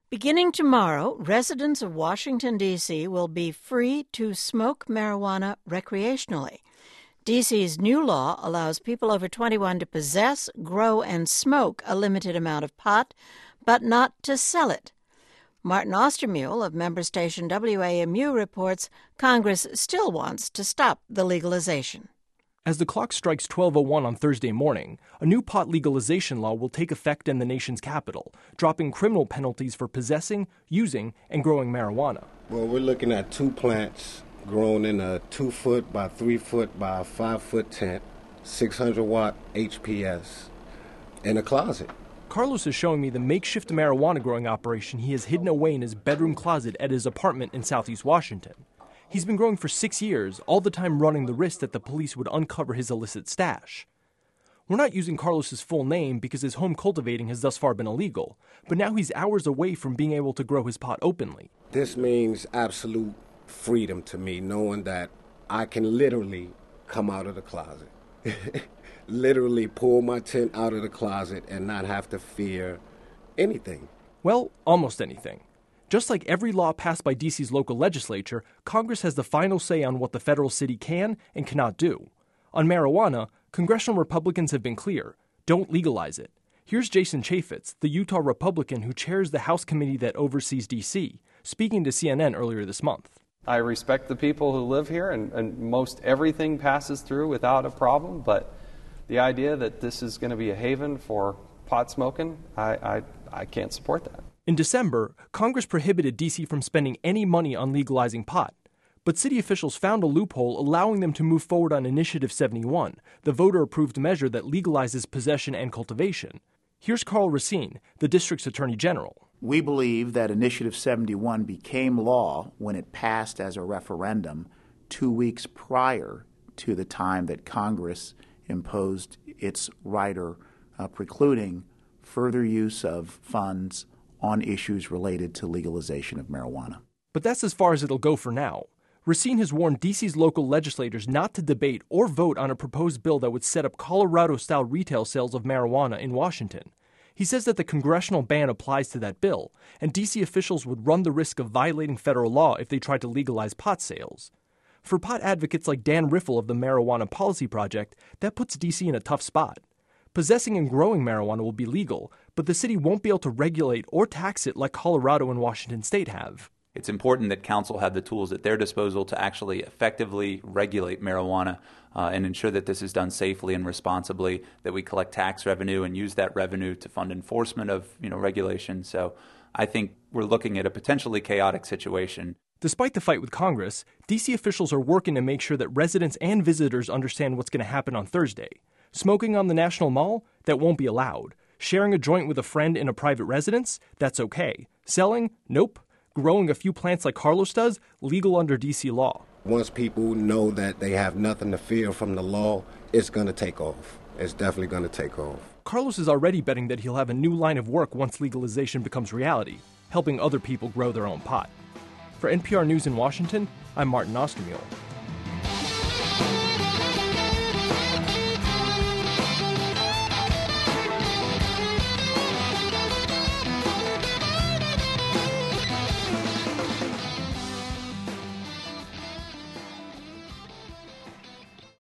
Beginning tomorrow, residents of Washington, D.C. will be free to smoke marijuana recreationally. D.C.'s new law allows people over 21 to possess, grow, and smoke a limited amount of pot, but not to sell it. Martin Ostermuhle of member station WAMU reports Congress still wants to stop the legalization. As the clock strikes 12:01 on Thursday morning, a new pot legalization law will take effect in the nation's capital, dropping criminal penalties for possessing, using, and growing marijuana. Well, we're looking at 2 plants grown in a 2-foot by 3-foot by 5-foot tent, 600-watt HPS, in a closet. Carlos is showing me the makeshift marijuana growing operation he has hidden away in his bedroom closet at his apartment in Southeast Washington. He's been growing for 6 years, all the time running the risk that the police would uncover his illicit stash. We're not using Carlos's full name because his home cultivating has thus far been illegal, but now he's hours away from being able to grow his pot openly. This means absolute freedom to me, knowing that I can literally come out of the closet. Literally pull my tent out of the closet and not have to fear anything. Well, almost anything. Just like every law passed by D.C.'s local legislature, Congress has the final say on what the federal city can and cannot do. On marijuana, congressional Republicans have been clear. Don't legalize it. Here's Jason Chaffetz, the Utah Republican who chairs the House committee that oversees D.C., speaking to CNN earlier this month. I respect the people who live here, and most everything passes through without a problem, but the idea that this is going to be a haven for pot smoking, I can't support that. In December, Congress prohibited D.C. from spending any money on legalizing pot. But city officials found a loophole allowing them to move forward on Initiative 71, the voter-approved measure that legalizes possession and cultivation. Here's Karl Racine, the district's attorney general. We believe that Initiative 71 became law when it passed as a referendum 2 weeks prior to the time that Congress imposed its rider precluding further use of funds on issues related to legalization of marijuana. But that's as far as it'll go for now. Racine has warned D.C.'s local legislators not to debate or vote on a proposed bill that would set up Colorado-style retail sales of marijuana in Washington. He says that the congressional ban applies to that bill, and D.C. officials would run the risk of violating federal law if they tried to legalize pot sales. For pot advocates like Dan Riffle of the Marijuana Policy Project, that puts D.C. in a tough spot. Possessing and growing marijuana will be legal, but the city won't be able to regulate or tax it like Colorado and Washington state have. It's important that council have the tools at their disposal to actually effectively regulate marijuana and ensure that this is done safely and responsibly, that we collect tax revenue and use that revenue to fund enforcement of regulation. So I think we're looking at a potentially chaotic situation. Despite the fight with Congress, D.C. officials are working to make sure that residents and visitors understand what's going to happen on Thursday. Smoking on the National Mall? That won't be allowed. Sharing a joint with a friend in a private residence? That's okay. Selling? Nope. Growing a few plants like Carlos does? Legal under D.C. law. Once people know that they have nothing to fear from the law, it's going to take off. It's definitely going to take off. Carlos is already betting that he'll have a new line of work once legalization becomes reality, helping other people grow their own pot. For NPR News in Washington, I'm Martin Ostermuhle.